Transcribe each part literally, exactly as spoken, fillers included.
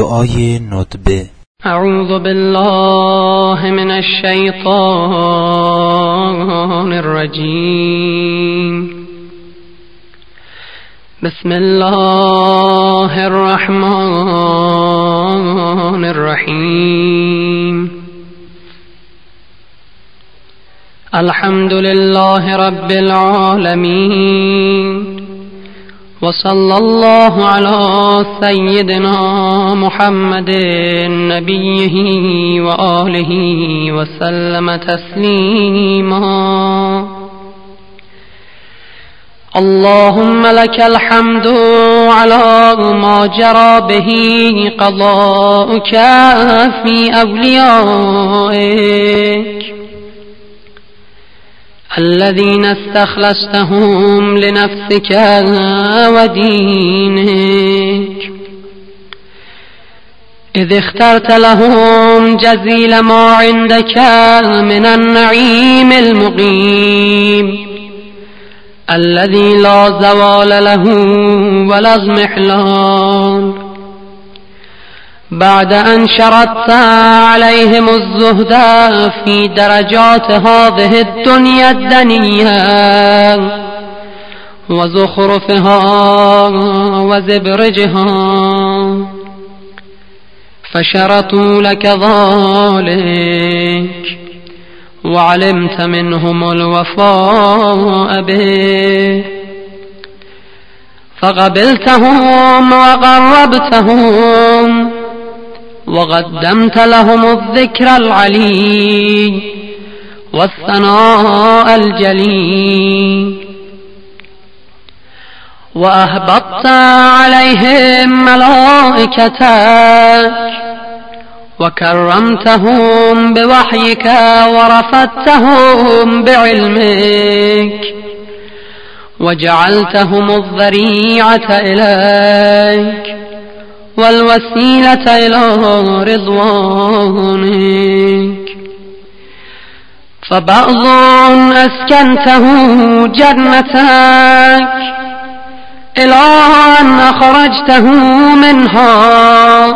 دعای ندبه. اعوذ بالله من الشیطان الرجیم. بسم الله الرحمن الرحیم. الحمد لله رب العالمين، وصلى الله على سيدنا محمد نبيه وآله وسلم تسليما. اللهم لك الحمد على ما جرى به قضاؤك في أوليائك الذين استخلصتهم لنفسك ودينك، إذ اخترت لهم جزيل ما عندك من النعيم المقيم الذي لا زوال له ولا اضمحلال، بعد أن شرطت عليهم الزهد في درجات هذه الدنيا الدنيا وزخرفها وزبرجها، فشرطوا لك ذلك وعلمت منهم الوفاء به، فقبلتهم وقربتهم وقدمت لهم الذكر العلي والثناء الجلي، وأهبطت عليهم ملائكتك وكرمتهم بوحيك ورفدتهم بعلمك وجعلتهم الذريعة إليك والوسيلة إلى رضوانك، فبعض أسكنته جنتك إلى أن أخرجته منها،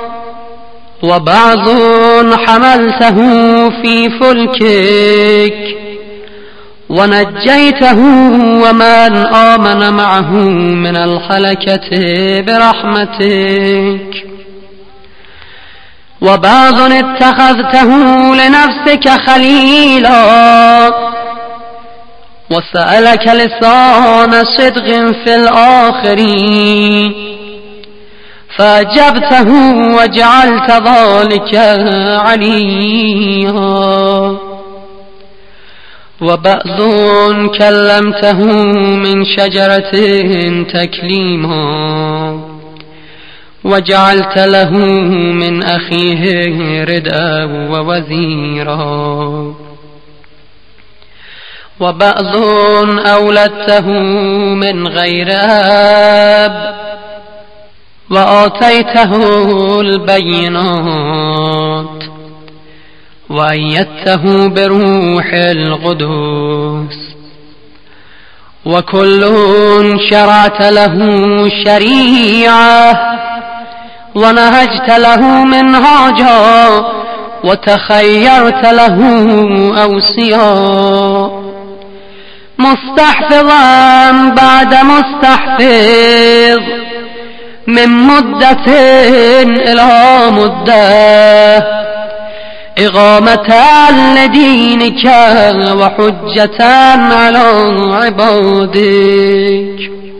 وبعض حملته في فلكك ونجيته ومن آمن معه من الهلكة برحمتك، وبعض اتخذته لنفسك خليلا وسألك لسان صدق في الآخرين فأجبته وجعلت ذلك عليا، وبعض كلمته من شجرة تكليما وجعلت له من أخيه ردءا ووزيرا، وبعض أولدته من غير أب وآتيته البينات وأيدته بروح القدس، وكل شرعت له شريعة ونهجت له منهاجا وتخيرت له أوصياء، مستحفظا بعد مستحفظ من مدة إلى مدة، إقامة لدينك وحجة على عبادك،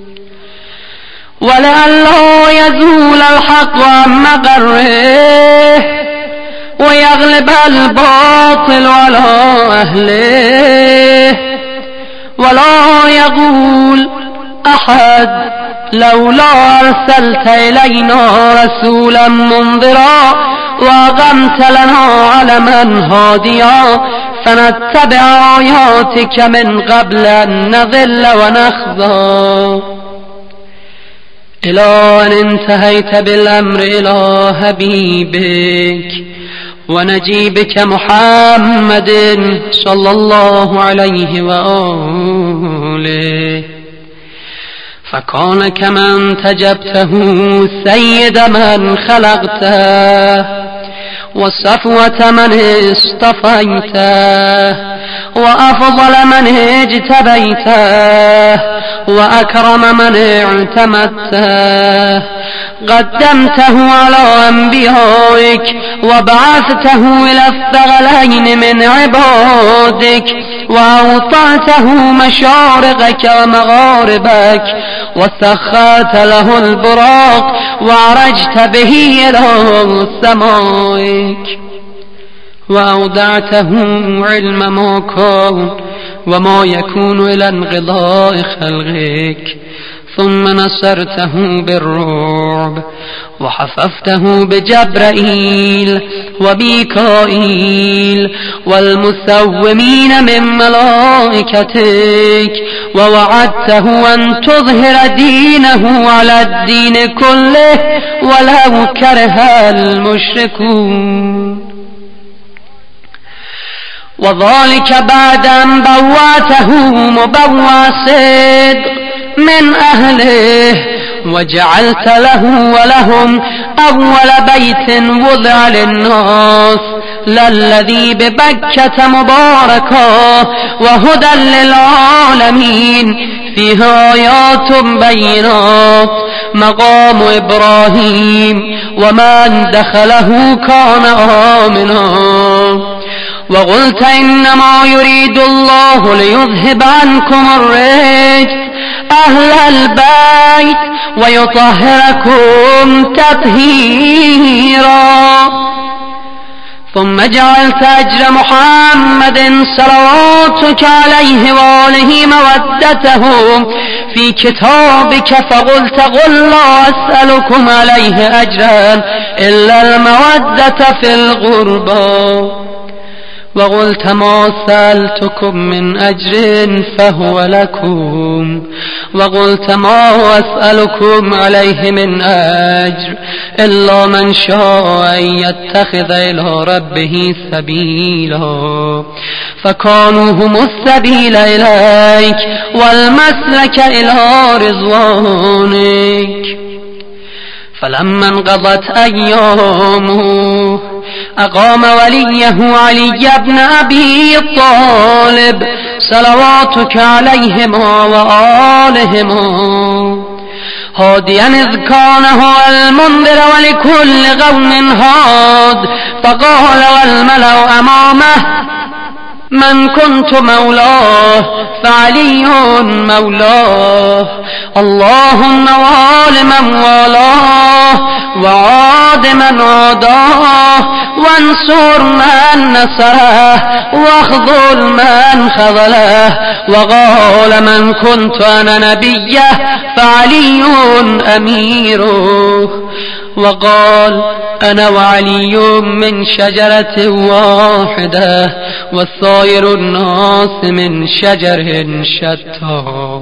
ولئلا يزول الحق عن مقره ويغلب الباطل على أهله، ولا يقول أحد لولا أرسلت إلينا رسولا منذرا وأقمت لنا علما هاديا فنتبع آياتك من قبل أن نضل ونخزى، إلى أن انتهيت بالأمر إلى حبيبك ونجيبك محمد صلى الله عليه وآله، فكان كما انتجبته سيد من خلقته وصفوة من اصطفيته وأفضل من اجتبيته وأكرم من اعتمدته قدمته على أنبيائك وبعثته إلى الثغلين من عبادك وأوطعته مشارقك ومغاربك وسخرت له البراق وعرجت به إلى سمائك وأودعته علم ما كان وما يكون إلى انقضاء خلقك ثم نصرته بالرعب وحففته بجبرائيل وميكائيل والمسومين من ملائكتك ووعدته أن تظهر دينه على الدين كله ولو كره المشركون وذلك بعد أن بواته مبوى صدق من أهله وجعلت له ولهم أول بيت وضع للناس للذي ببكة مباركا وهدى للعالمين فيه آيات بينات مقام إبراهيم ومن دخله كان آمنا وقلت إنما يريد الله ليذهب عنكم الرجس أهل البيت ويطهركم تطهيرا ثم جعلت أجر محمد صلواتك عليه وآله مودته في كتابك فقلت قل لا أسألكم عليه أجرا إلا المودة في القربى وقلت ما سألتكم من أجر فهو لكم وقلت ما أسألكم عليه من أجر إلا من شاء أن يتخذ إلى ربه سبيلا فكانوا هم السبيل إليك والمسلك إلى رضوانك فلما انقضت أيامه أقام وليه علي بن أبي طالب صلواتك عليهما وآلهما هاديا إذ كان هو المنذر ولكل قوم هاد فقال والملأ أمامه من كنت مولاه فعلي مولاه اللهم وآل من والاه وعاد من عاداه وانصر من نصره واخذل من خذله وقال من كنت أنا نبيه فعلي أميره وقال أنا وعلي من شجرة واحدة والسائر الناس من شجر شتى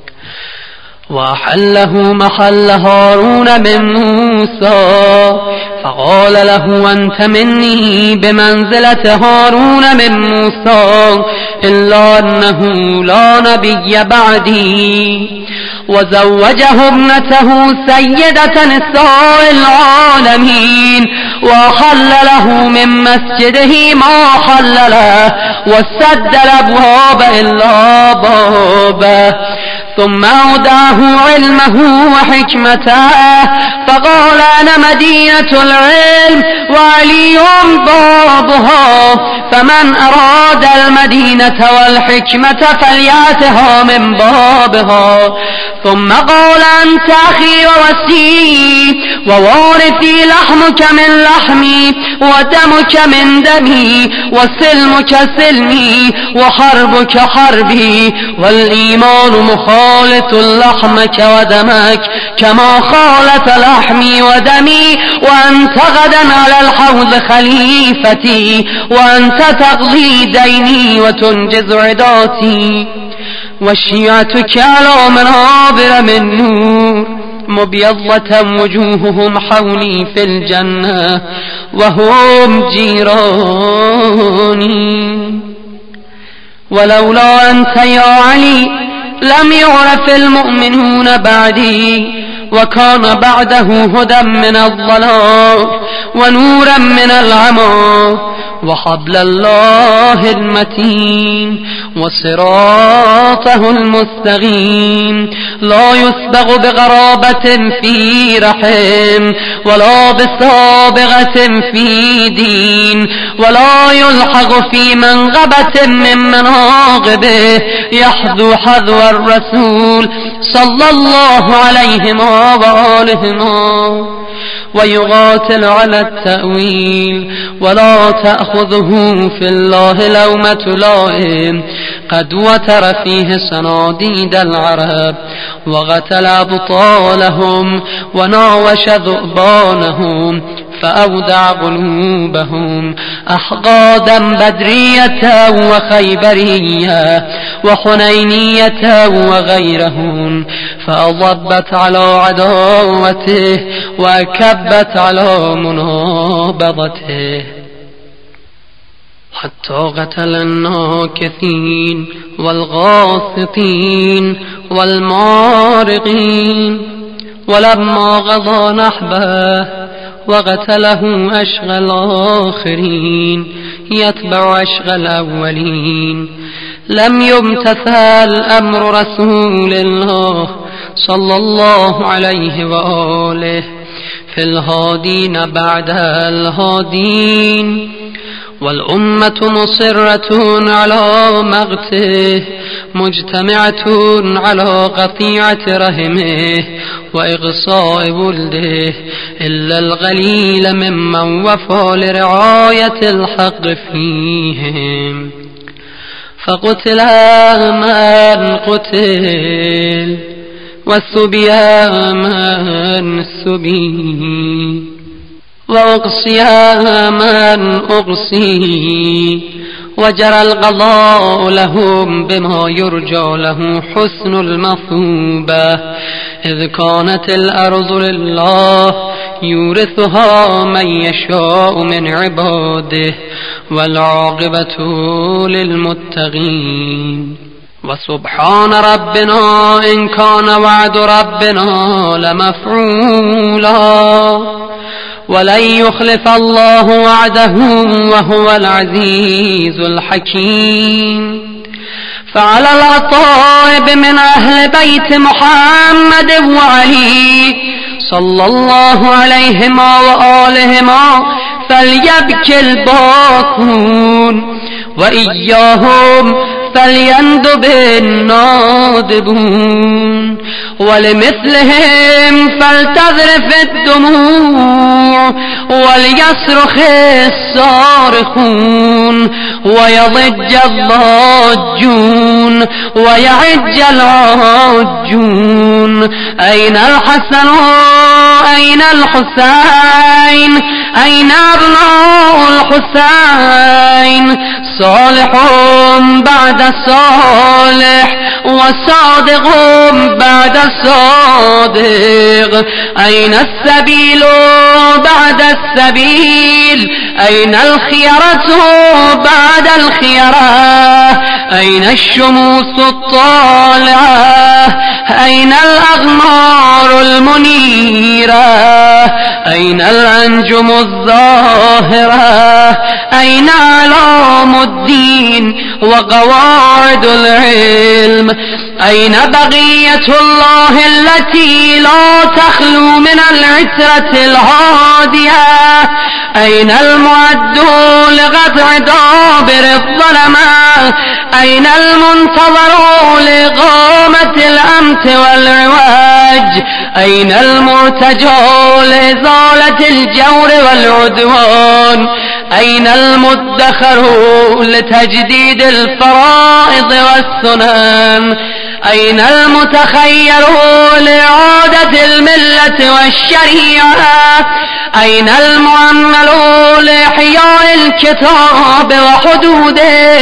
وأحله محل هارون من موسى فقال له أنت مني بمنزلة هارون من موسى إلا أنه لا نبي بعدي وزوجه ابنته سيدة نساء العالمين وحل له من مسجده ما حل له وسد الأبواب إلا بابه ثم أودعه علمه وحكمته فقال أنا مدينة العلم وعلي بابها فمن أراد المدينة والحكمة فليأتها من بابها ثم قال أنت أخي ووسيي ووارثي لحمك من لحمي ودمك من دمي وسلمك سلمي وحربك حربي والإيمان مخالط لحمك ودمك كما خالط لحمي ودمي وأنت غدا على الحوض خليفتي وأنت تقضي ديني وتنجز عداتي وشيعتك على منابر من نور مبيضة وجوههم حولي في الجنة وهم جيراني ولولا أنت يا علي لم يعرف المؤمنون بعدي، وكان بعده هدى من الضلال ونورا من العمى وحبل الله المتين وصراطه المستقيم، لا يسبغ بغرابة في رحم ولا بسابغة في دين، ولا يلحق في منغبة من مناقبه، يحذو حذو الرسول صلى الله عليه وآله ويقاتل على التأويل، ولا تأخذه في الله لومة لائم، قد وتر فيه صناديد العرب وقتل أبطالهم وناوش ذؤبانهم، فأودع قلوبهم أحقادا بدرية وخيبرية وحنينية وغيرهم، فأضبت على عداوته وكبت على منابضته، حتى قتل الناكثين والغاسطين والمارقين. ولما قضى نحبه وقتله أشغى الآخرين يتبع أشغى الأولين، لم يمتثل أمر رسول الله صلى الله عليه وآله في الهادين بعد الهادين، والأمة مصرة على مقته مجتمعة على قطيعة رحمه وإغصاء ولده، إلا القليل ممن وفى لرعاية الحق فيهم، فقتل من قتل والسبي من سبي وأقصي من أقصي، وجرى القضاء لهم بما يرجى له حسن المثوبة، إذ كانت الأرض لله يورثها من يشاء من عباده، والعاقبة للمتقين. وسبحان ربنا إن كان وعد ربنا لمفعولا، ولن يخلف الله وعده وهو العزيز الحكيم. فعلى الأطائب من أهل بيت محمد وعلي صلى الله عليهما وآلهما فليبكي الباكون، وإياهم فليندب النادبون، ولمثلهم فلتذرف الدموع وليصرخ الصارخون، ويضج الضاجون ويعج العاجون. أين الحسن أين الحسين أين أبناء الحسين؟ صالح بعد صالح وصادق بعد صادق، أين السبيل بعد السبيل؟ أين الخيرة بعد الخيرة؟ أين الشموس الطالعة؟ أين الأغمار المنيرة؟ أين الأنجم الظاهرة؟ أين أعلام الدين وقواعد العلم؟ أين بقية الله التي لا تخلو من العترة الهادية؟ أين المعد لقطع دابر الظلمة؟ أين المنتظر لإقامة الأمت والعواج؟ أين المرتجى لإزالة الجور والعدوان؟ أين المدخر لتجديد الفرائض والسنن؟ أين المتخير لإعادة الملة والشريعة؟ أين المؤمل لإحياء الكتاب وحدوده؟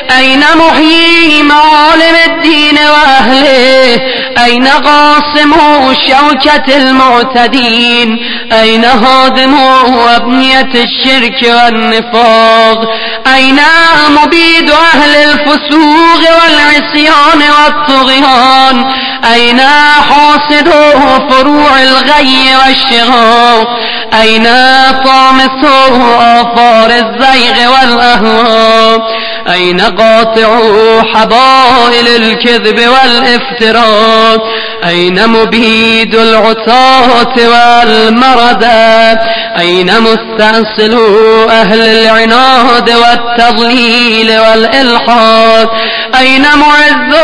أين محيي معالم الدين وأهله؟ أين قاسم شوكة المعتدين؟ أين هادم أبنية الشرك والنفاق؟ أين مبيد أهل الفسوق والعصيان والطغيان؟ أين حاصد فروع الغي والشغاق؟ أين طامس آثار الزيغ والأهواء؟ أين قاطع حبائل الكذب والافتراء؟ أين مبيد العتاة والمردى؟ أين مستأصل أهل العناد والتضليل والإلحاد؟ أين معز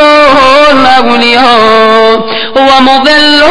الأولياء ومضل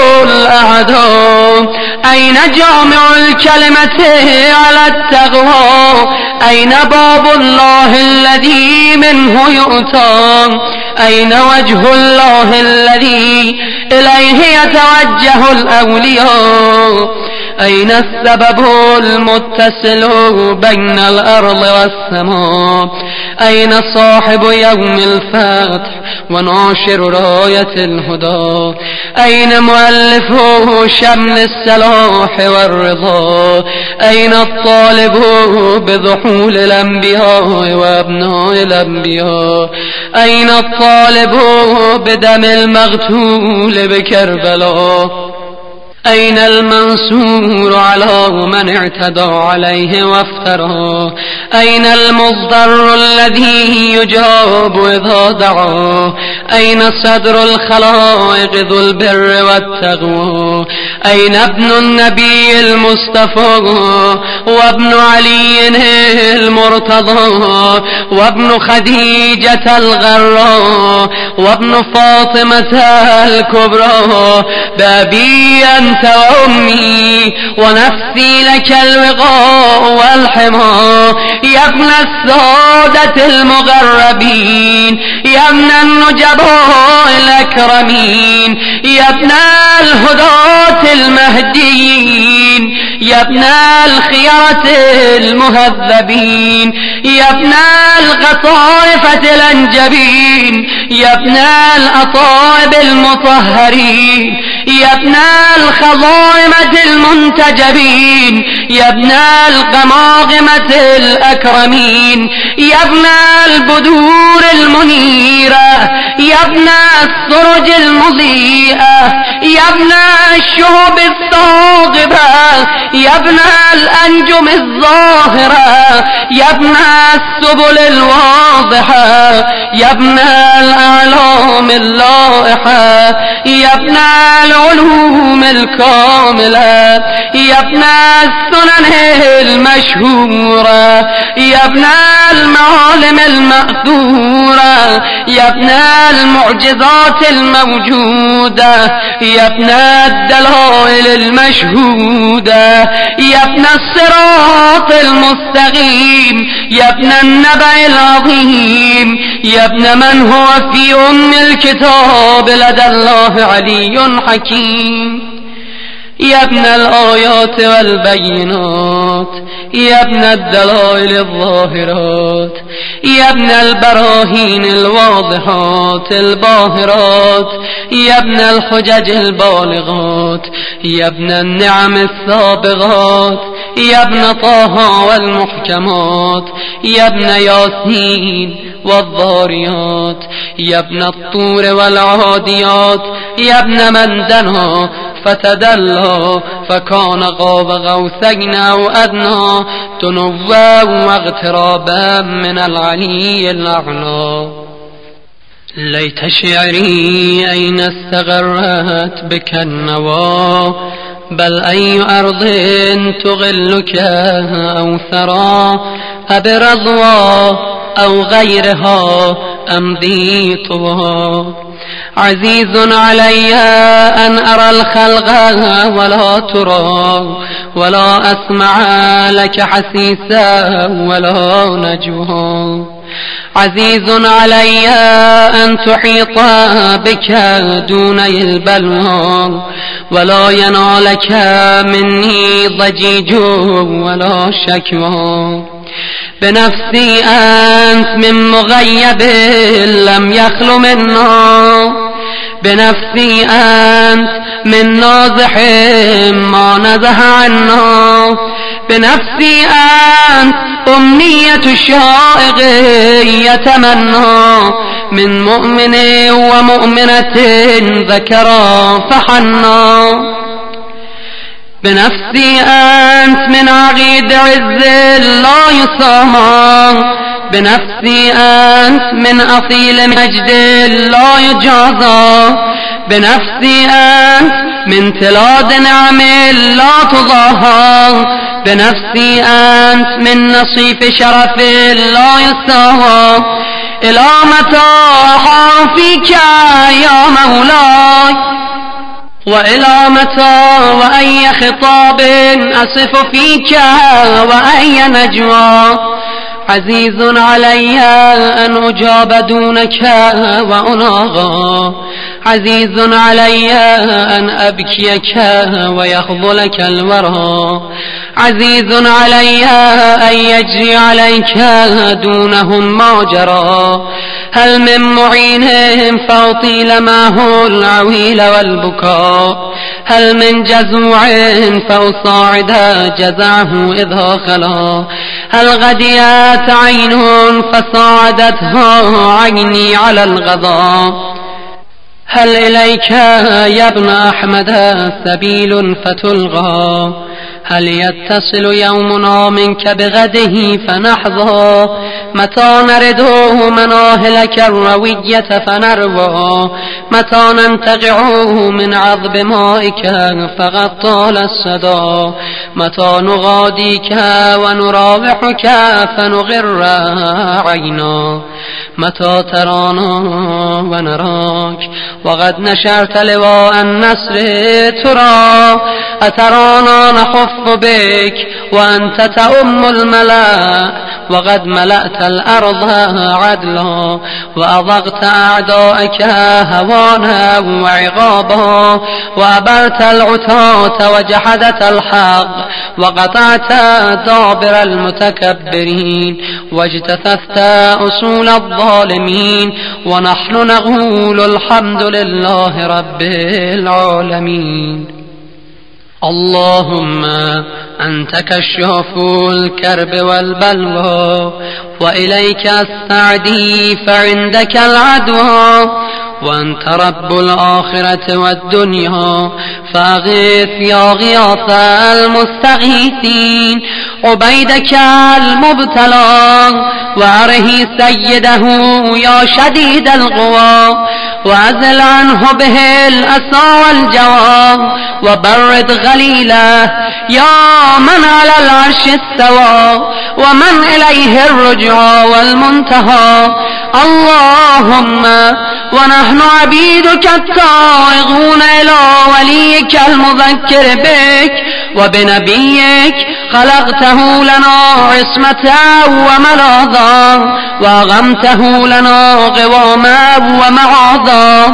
الأعداء؟ أين جامع الكلمة على التقوى؟ أين باب الله الذي منه يؤتى؟ أين وجه الله الذي إليه يتوجه الأولياء؟ أين السبب المتصل بين الأرض والسماء؟ أين صاحب يوم الفتح وناشر راية الهدى؟ أين مؤلف شمل السلاح والرضا؟ أين الطالب بضحول الأنبياء وأبناء الأنبياء؟ أين الطالب بدم المغتول بكربلاء؟ أين المنصور على من اعتدى عليه وافترى؟ أين المصدر الذي يجاب إذا دعا؟ أين صدر الخلائق ذو البر والتقوى؟ أين ابن النبي المصطفى وابن علي المرتضى وابن خديجة الغراء وابن فاطمة الكبرى؟ بأبي أنت وأمي ونفسي لك الوغاء والحمى، يا ابن السادة المغربين، يا ابن النجباء الأكرمين، يا ابن الهداة المهديين، يا ابن الخيرة المهذبين، يا ابن القطائفة الأنجبين، يا ابن الأطائب المطهرين، يا ابن الخضائمة المنتجبين، يا ابن القماقمة الأكرمين، يا ابن البدور المنيرة، يا ابن السرج المضيئة، يا ابن الشهب الثاقبة، يا ابن الأنجم الظاهرة، يا ابن السبل الواضحة، يا ابن الأعلام اللائحة، يا ابن العلوم الكاملة، يا ابن السنن المشهورة، يا ابن المعالم المأثورة، يا ابن المعجزات الموجودة، يا ابن الدلائل المشهودة، يا ابن الصراط المستقيم، يا ابن النبأ العظيم، يا ابن من هو في أم الكتاب لدى الله علي حكيم، يا ابن الآيات والبينات، يا ابن الدلائل الظاهرات، يا ابن البراهين الواضحات الباهرات، يا ابن الحجج البالغات، يا ابن النعم السابغات، يا ابن طه والمحكمات، يا ابن ياسين والضاريات، يا ابن الطور والعاديات، يا ابن من دنا فتدلى فكان قاب قوسين أو أدنى تنوى واغترابا من العلي الأعلى. ليت شعري أين استغرت بك النوى، بل أي أرض تغلك أو ثرى، أبرضوى أو غيرها أمضي طوى. عزيز علي أن أرى الخلق ولا ترى، ولا أسمع لك حسيسا ولا نجوى. عزيز علي أن تحيط بك دوني البلوى، ولا ينالك مني ضجيج ولا شكوى. بنفسي أنت من مغيب لم يخل منا، بنفسي أنت من نازح ما نزه عنا، بنفسي أنت أمنية الشائق يتمنى، من مؤمن ومؤمنة ذكرا فحنا، بنفسي أنت من عقيد عز لا يصامى، بنفسي أنت من أصيل مجد لا يجازى، بنفسي أنت من تلاد نعم لا تضاهى، بنفسي أنت من نصيف شرف لا يستهوى. إلى متى أحار فيك يا مولاي، وإلى متى وأي خطاب أصف فيك وأي نجوى، عزيز علي أن أجاب دونك وأناغى، عزيز علي أن أبكيك ويخذلك الورى، عزيز علي أن يجري عليك دونهم ما جرى، هل من معين فأطيل معه العويل والبكاء، هل من جزوع فأصاعد جزعه إذا خلا، هل غديت عين فصاعدتها عيني على الغضا، هل إليك يا ابن أحمد سبيل فتلغى، هل يتصل يومنا منك بغده فنحظى، متى نرد مناهلك الروية فنروى، متى ننتقع من عذب مائك فقد طال الصدى، متى نغاديك ونراوحك فنغر عينا، متى ترانا ونراك وقد نشرت لواء النصر ترى، أترانا نخف بك وأنت تؤم الملا، وقد ملأت الأرض عدلا وأضغت أعدائك هوانا وعقابا، وأبرت العتاة وجحدت الحق، وقطعت دابر المتكبرين، واجتثثت أصول الظالمين، ونحن نقول الحمد لله رب العالمين. اللهم أنت كشاف الكرب والبلوى، وإليك أستعدي فعندك العدوى، وأنت رب الآخرة والدنيا فأغث يا غياث المستغيثين عبيدك المبتلى، وأره سيده يا شديد القوى، وأزل عنه به الأسى والجوى، وبرد غليله يا من على العرش استوى، ومن إليه الرجوع والمنتهى. اللهم ونحن عبيدك التائهون إلى وليك المذكر بك وبنبيك، خلقته لنا عصمة وملاذا، وأغمته لنا قواما ومعاذا،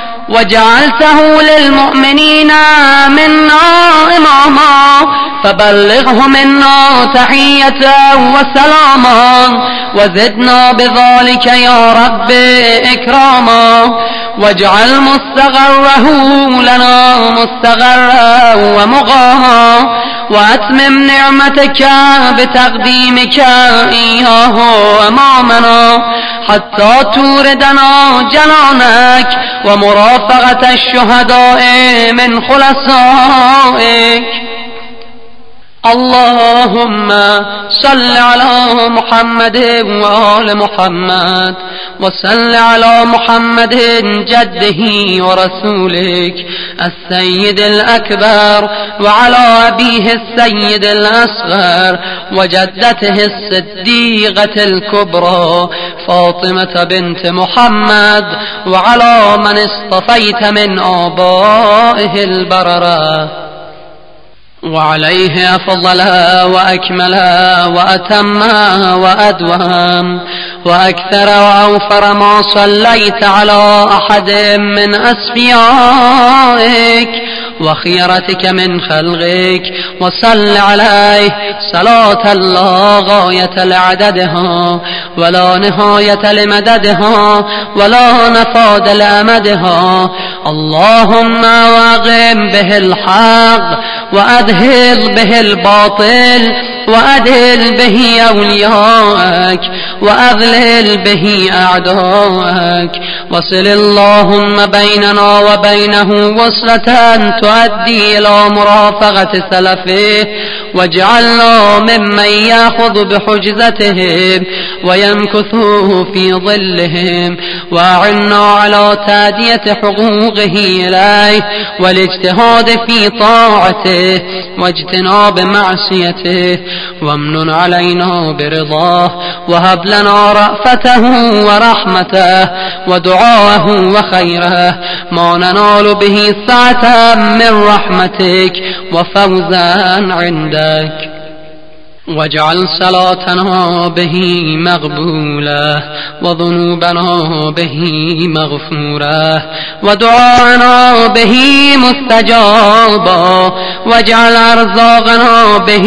وجعلته للمؤمنين منا إماما، فبلغه منا تحية وسلاما، وزدنا بذلك يا رب إكراما، واجعل مستغره لنا مستغرا ومغاها، وأتمم نعمتك بتقديمك إياه أمامنا، حتى توردنا جنانك ومرافقة الشهداء من خلصائك. اللهم صل على محمد وآل محمد، وصل على محمد جده ورسولك السيد الأكبر، وعلى أبيه السيد الأصغر، وجدته الصديقة الكبرى فاطمة بنت محمد، وعلى من اصطفيت من آبائه البررة، وعليه أفضل وأكمل وأتم وأدوم وأكثر وأوفر ما صليت على أحد من أصفيائك، وخيرتك من خلقك، وصل عليه صلاة لا غاية لعددها ولا نهاية لمددها ولا نفاد لأمدها. اللهم واقم به الحق وأذهل به الباطل وأذل به أولياءك وأذلل به أعداءك. وصل اللهم بيننا وبينه وصلة تؤدي إلى مرافقة سلفه، واجعلنا ممن يأخذ بحجزتهم ويمكث في ظلهم، وأعنا على تأدية حقوقه إليه والاجتهاد في طاعته واجتناب معصيته، وامنن علينا برضاه، وهب لنا رأفته ورحمته ودعاءه وخيره، ما ننال به سعة من رحمتك وفوزا عندك. واجعل صلاتنا به مقبولة وذنوبنا به مغفورة ودعاءنا به مستجابة، واجعل أرزاقنا به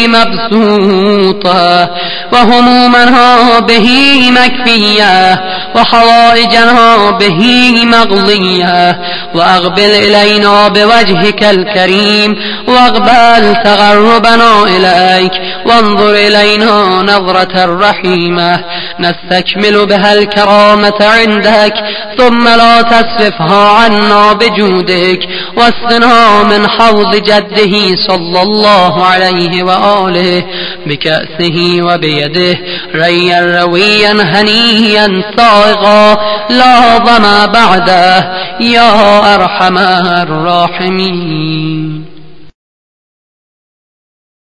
مبسوطة وهمومنا به مكفية وحوائجنا به مقضية. وأقبل إلينا بوجهك الكريم واقبل تقربنا إليك، وانظر إلينا نظرة رحيمة نستكمل بها الكرامة عندك، ثم لا تصرفها عنا بجودك، واسقنا من حوض جده صلى الله عليه وآله بكأسه وبيده ريا رويا هنيا سائغا لا ظما بعده، يا أرحم الراحمين.